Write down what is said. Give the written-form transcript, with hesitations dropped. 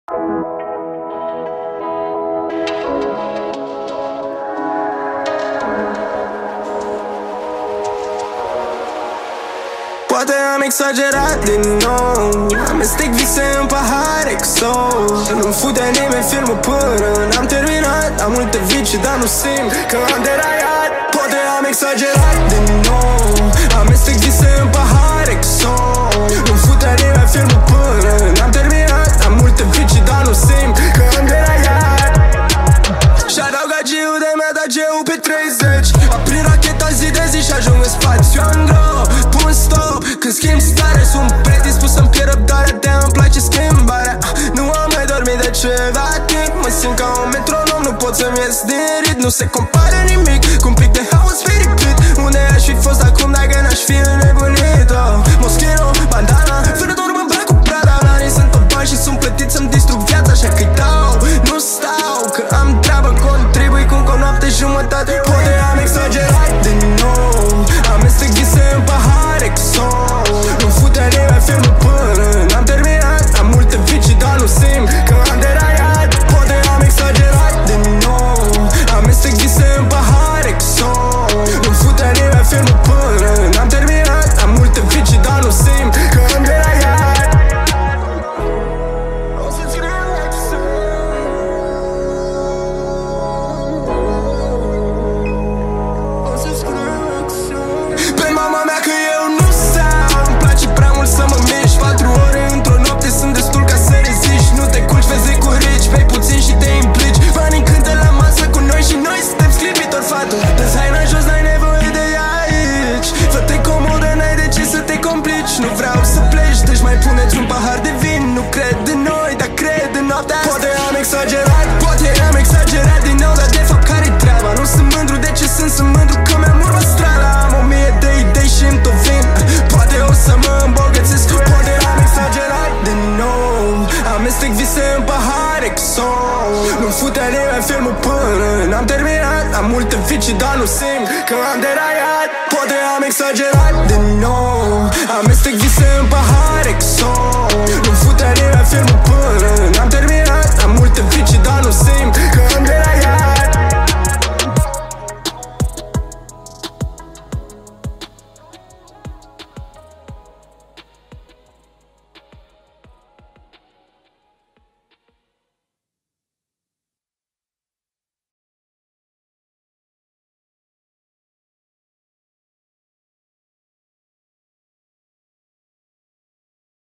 Poate am exagerat din nou, amestec vise în pahare cu sol. Nu-mi fute nimeni filmul până n-am terminat. Am multe vicii, dar nu simt că am deraiat. Poate am exagerat din nou, amestec vise în pahare cu sol. Nu-mi fute nimeni filmul până n-am terminat. Am multe vicii, dar nu simt că am deraiat. Și-adaug agiu de mi-a dat geu pe 30. Aprind racheta zi de zi și ajung în spațiu angro. Pun stop când schimb stare. Sunt predispus să-mi pierd răbdarea, de-aia-mi place schimbarea. Nu am mai dormit de ceva timp. Mă simt ca un metronom, nu pot să-mi ies din ritm. Nu se compară nimic cu un pic de haos fericit. Unde aș fi fost acum dacă n-aș fi înnebunit? Moschino, bandana, fără doar mă îmbrac cu Prada. Anii sunt o bani și sunt plătit să-mi distrug viața, așa că-i dau. Nu stau, că am treabă, contribui cu încă o noapte jumătate. Poate am exagerat din nou, amestec vise în pahare cu sol. Nu-mi fute nimeni filmul până n-am terminat. Am multe vicii, dar nu simt că am deraiat. Poate am exagerat din nou, amestec vise în pahare cu sol. Nu-mi fute nimeni filmul până n-am terminat. Am multe vicii, dar nu simt că am deraiat. O să-ți relaxăm. O să-ți relaxăm. Pe mama mea că eu nu stau, îmi place prea mult să mă mișc. 4 ore într-o noapte sunt destul ca să reziști. Nu te culci, vezi cu rici, bei puțin și te implici. Banii cântă la masă cu noi și noi suntem sclipitori, fată. Dă-ți haina jos, n-ai nevoie de ea aici. Fă-te comodă, n-ai de ce să te complici. Nu vreau să pleci, deci mai puneți un pahar de vin. Nu cred în noi, dar cred în noaptea asta. Poate am exagerat, poate am exagerat din nou. Dar de fapt care-i treaba? Nu sunt mândru de ce sunt mândru că mi-am urmat strada. Am 1000 de idei și îmi tot vin. Poate o să mă îmbogățesc. Poate am exagerat din nou, amestec vise în pahare cu sol. Nu-mi fute nimeni filmul până n-am terminat. Am multe vicii, dar nu simt că am deraiat. Poate am exagerat din nou, amestec vise în pahare cu sol. Nu-mi